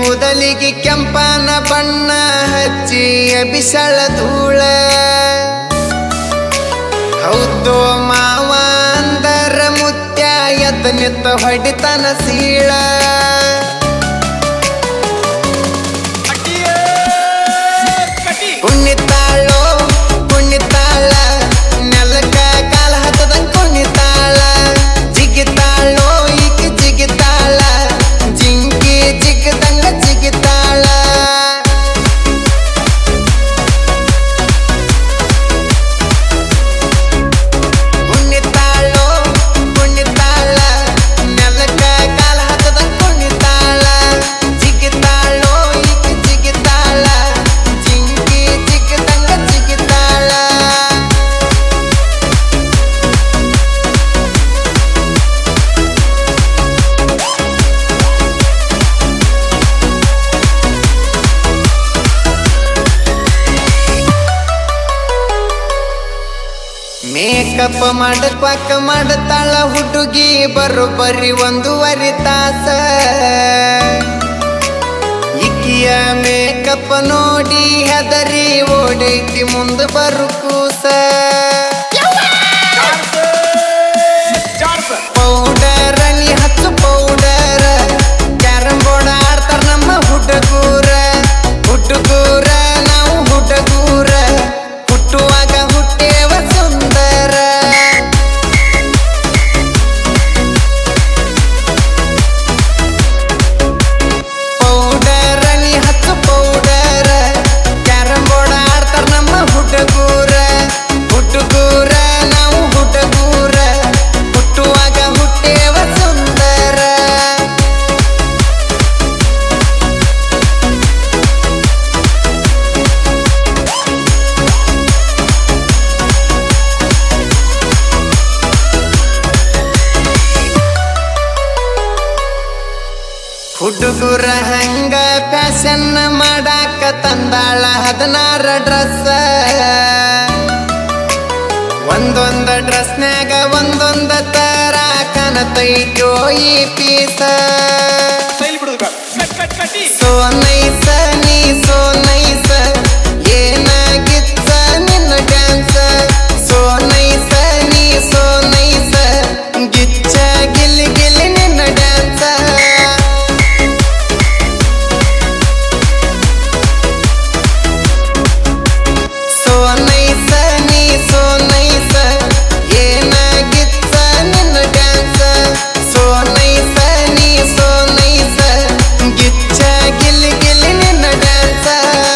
ಕೂದಲಿಗೆ ಕೆಂಪನ ಬಣ್ಣ ಹಚ್ಚಿ ಬಿಸಳ ಧೂಳ ಹೌದು ಮಾವ ಅಂದರ ಮುತ್ಯ ಎದ್ದ ನಿತ್ತ ಹೊಡಿತನ ಸೀಳ ಕುಣಿತಾಳೋ ಕುಣಿತಾಳ ನೆಲಕ ಕಾಲ ಹತ್ತದಂಗ ಕುಣಿತಾಳ ಜಿಗಿತಾಳೋ ಈಕಿ ಜಿಗಿತಾಳ ಜಿಂಕಿ ಜಿಗದಂಗ ಜಿಗಿತಾಳ ಕುಣಿತಾಳೋ ಕುಣಿತಾಳ ನೆಲಕ ಕಾಲ ಹತ್ತದಂಗ ಕುಣಿತಾಳ ಜಿಗಿತಾಳೋ ಈಕಿ ಜಿಗಿತಾಳ ಜಿಂಕಿ ಜಿಗದಂಗ ಜಿಗಿತಾಳ ಮೇಕಪ್ ಮಾಡಕ್ವಾಕ ಮಾಡತಾಳ ಹುಡುಗಿ ಬರೋಬ್ಬರಿ 1.5 ತಾಸ ಇಕ್ಕಿಯ ಮೇಕಪ್ ನೋಡಿ ಹೆದರಿ ಓಡೈತಿ ಮುಂದ ಬರು ಕೂಸ ಪೌಡರ್ ನೀ ಹಚ್ಚು ಪೌಡರ್ ಕ್ಯಾರಂ ಬೋರ್ಡ್ ಆಡ್ತಾರ ನಮ್ಮ ಹುಡುಗೂರ ಹುಡುಗೂರ ನಾವು ಹುಡುಗೂರ ಹುಟ್ಟುವಾಗ ಹುಟ್ಟೇವ ಸುಂದರ ಪೌಡರ್ ನೀ ಹಚ್ಚು ಪೌಡರ್ ಕ್ಯಾರಂ ಬೋರ್ಡ್ ಆಡ್ತಾರ ನಮ್ಮ ಹುಡುಗೂರ ಹುಡುಗೂರ ನಾವು ಹುಡುಗೂರ ಹುಟ್ಟುವಾಗ ಹುಟ್ಟೇವ ಸುಂದರ ಹುಡುಗುರ ಹಂಗ ಫ್ಯಾಷನ್ ಮಾಡಾಕ ತಂದಾಳ 16 ಡ್ರೆಸ್ ಒಂದೊಂದ ಡ್ರೆಸ್ನ್ಯಾಗ ಒಂದೊಂದ ತರ ಕಾಣತೈತೋ ಈ ಪೀಸ ಸೋ ನೈಸ ನೀ ಸೋ ನೈಸ ಏನಾಗಿತ್ತ ನಿನ್ನ ಡ್ಯಾನ್ಸ್ ಸೋ ನೈಸ ನೀ ಸೋ ನೈಸ ಗಿಚ್ಚ ಗಿಲ್ಲಿ ಗಿಲ್ಲಿ ನಿನ್ನ ಡ್ಯಾನ್ಸ್ ಸೋ ನೈಸ ನೀ ಸೋ ನೈಸ ಏನಾಗಿತ್ತ ನಿನ್ನ ಡ್ಯಾನ್ಸ್ ಸೋ ನೈಸ ನೀ ಸೋ ನೈಸ ಗಿಚ್ಚ ಗಿಲ್ಲಿ ಗಿಲ್ಲಿ ನಿನ್ನ ಡ್ಯಾನ್ಸ್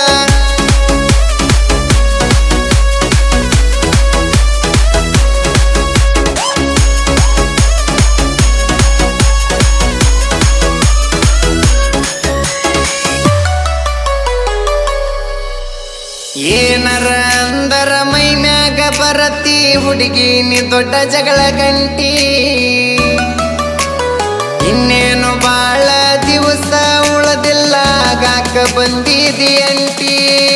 ಏನರ ಅಂದರ ಮೈ ಮ್ಯಾಗ ಬರತಿ ಹುಡುಗಿ ನೀ ದೊಡ್ಡ ಜಗಳ ಗಂಟಿ ಇನ್ನೇನು ಬಾಳ ದಿವಸ ಉಳದಿಲ್ಲ ಗಾಕ ಬಂದಿದಿ ಅಂಟಿ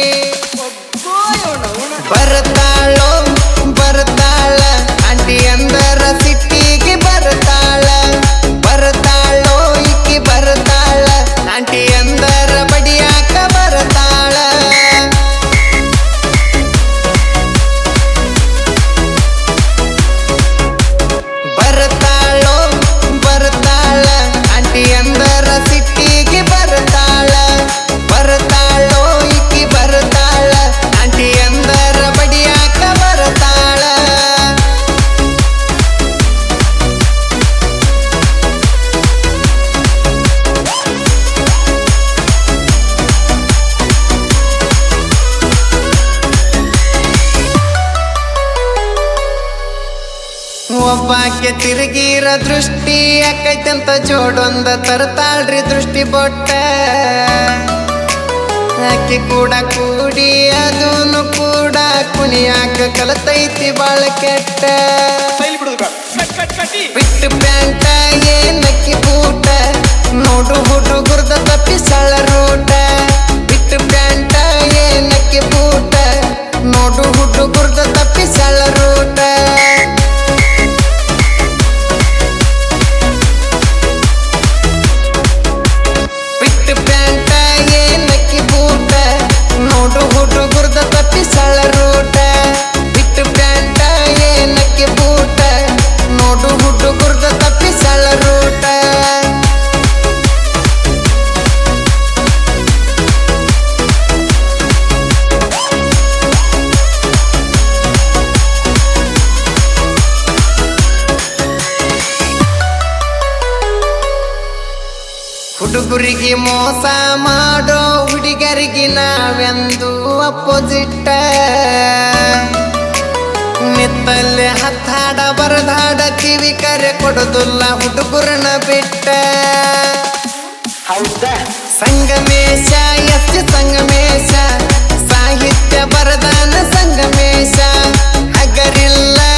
ಬರ್ತಾಳೋ ಬರ್ತಾಳ ಅಂಟಿ ಅಂದರ ಸಿಟ್ಟಿಗೆ ಬರ್ತಾಳ ಬರ್ತಾಳೋ ಇಕ್ಕಿ ಬರ್ತಾಳ ಆಂಟಿ ಅಂದರ ಬಡಿಯಾಕ ಬರ್ತಾಳ ಬರ್ತಾಳೋ ಬರ್ತಾಳ ಆಂಟಿ ಅಂದರ ಸಿಟ್ಟಿಗೆ ಬರ್ತಾಳ ಬರ್ತಾಳೋ ಇಕ್ಕಿ ಬರ್ತಾಳ ಆಂಟಿ ಅಂದರ ಬಡಿಯಾಕ ಬರ್ತಾಳ ಒಬ್ಬಾಕೆ ತಿರುಗಿರ ದೃಷ್ಟಿ ಯಾಕೈತಂತ ಜೋಡೊಂದ ತರ್ತಾಳ್ರಿ ದೃಷ್ಟಿ ಬೊಟ್ಟ ಆಕೆ ಕೂಡ ಕೂಡಿ ಅದೂನು ಕೂಡ ಕುಣಿಯಾಕ ಕಲತೈತಿ ಬಾಳ ಕೆಟ್ಟ ಬಿಟ್ಟು ಪ್ಯಾಂಟ ಏನಕ್ಕಿ ಬೂಟ ನೋಡು ಹುಡುಗುರ್ದ ತಪ್ಪಿಸಳ ರೂಟ ಬಿಟ್ಟು ಪ್ಯಾಂಟ ಏನಕ್ಕಿ ಬೂಟ ನೋಡು ಹುಡುಗುರ್ದ ತಪ್ಪಿಸಳ ರೂಟ ಬಿಟ್ಟು ಪ್ಯಾಂಟ ಮೋಸ ಮಾಡೋ ಹುಡುಗರಿಗೆ ನಾವೆಂದು ಅಪೋಸಿಟ್ ನಿತ್ತಲ್ಲಿ ಹತ್ತಾಡ ಬರದಾಡ ಕಿವಿ ಕರೆ ಕೊಡೋದಿಲ್ಲ ಹುಡುಗರನ್ನ ಬಿಟ್ಟ ಸಂಗಮೇಶ ಎಸ್ ಸಂಗಮೇಶ ಸಾಹಿತ್ಯ ಬರದಾನ ಸಂಗಮೇಶ ಹಗರಿಲ್ಲ